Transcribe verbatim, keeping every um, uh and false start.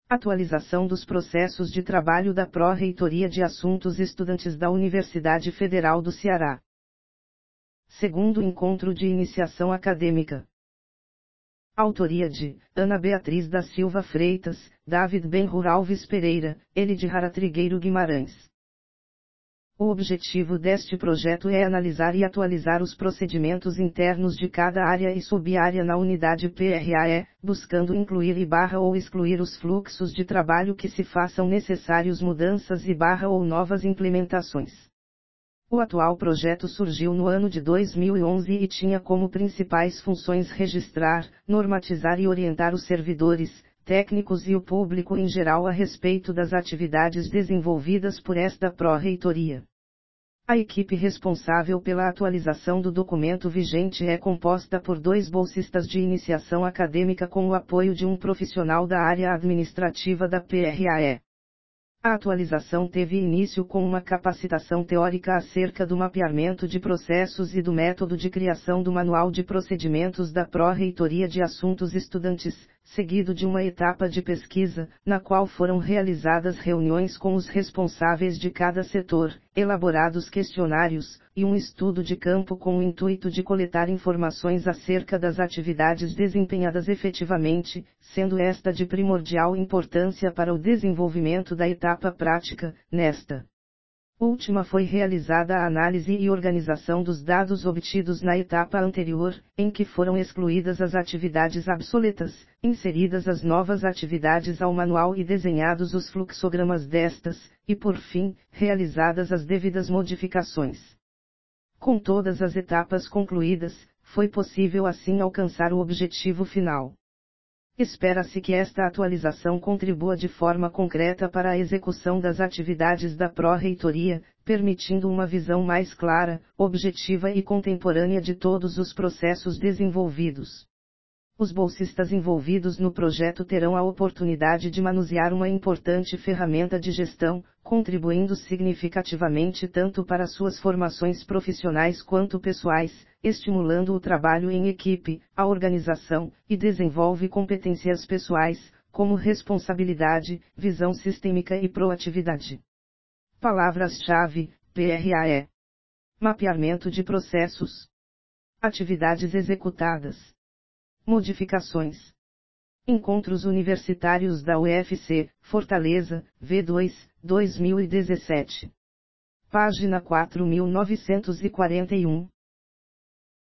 Atualização dos processos de trabalho da Pró-Reitoria de Assuntos Estudantis da Universidade Federal do Ceará. Segundo encontro de iniciação acadêmica. Autoria de Ana Beatriz da Silva Freitas, David Benhur Alves Pereira, Elidhara Trigueiro Guimarães. O objetivo deste projeto é analisar e atualizar os procedimentos internos de cada área e sub-área na unidade P R A E, buscando incluir e barra ou excluir os fluxos de trabalho que se façam necessários mudanças e barra ou novas implementações. O atual projeto surgiu no ano de dois mil e onze e tinha como principais funções registrar, normatizar e orientar os servidores, técnicos e o público em geral a respeito das atividades desenvolvidas por esta Pró-Reitoria. A equipe responsável pela atualização do documento vigente é composta por dois bolsistas de iniciação acadêmica com o apoio de um profissional da área administrativa da P R A E. A atualização teve início com uma capacitação teórica acerca do mapeamento de processos e do método de criação do Manual de Procedimentos da Pró-Reitoria de Assuntos Estudantis, seguido de uma etapa de pesquisa, na qual foram realizadas reuniões com os responsáveis de cada setor, elaborados questionários, e um estudo de campo com o intuito de coletar informações acerca das atividades desempenhadas efetivamente, sendo esta de primordial importância para o desenvolvimento da etapa prática. Nesta última foi realizada a análise e organização dos dados obtidos na etapa anterior, em que foram excluídas as atividades obsoletas, inseridas as novas atividades ao manual e desenhados os fluxogramas destas, e por fim, realizadas as devidas modificações. Com todas as etapas concluídas, foi possível assim alcançar o objetivo final. Espera-se que esta atualização contribua de forma concreta para a execução das atividades da Pró-Reitoria, permitindo uma visão mais clara, objetiva e contemporânea de todos os processos desenvolvidos. Os bolsistas envolvidos no projeto terão a oportunidade de manusear uma importante ferramenta de gestão, contribuindo significativamente tanto para suas formações profissionais quanto pessoais, estimulando o trabalho em equipe, a organização, e desenvolve competências pessoais, como responsabilidade, visão sistêmica e proatividade. Palavras-chave: P R A E. Mapeamento de processos. Atividades executadas. Modificações. Encontros Universitários da U F C, Fortaleza, V dois, dois mil e dezessete. Página quatro mil novecentos e quarenta e um.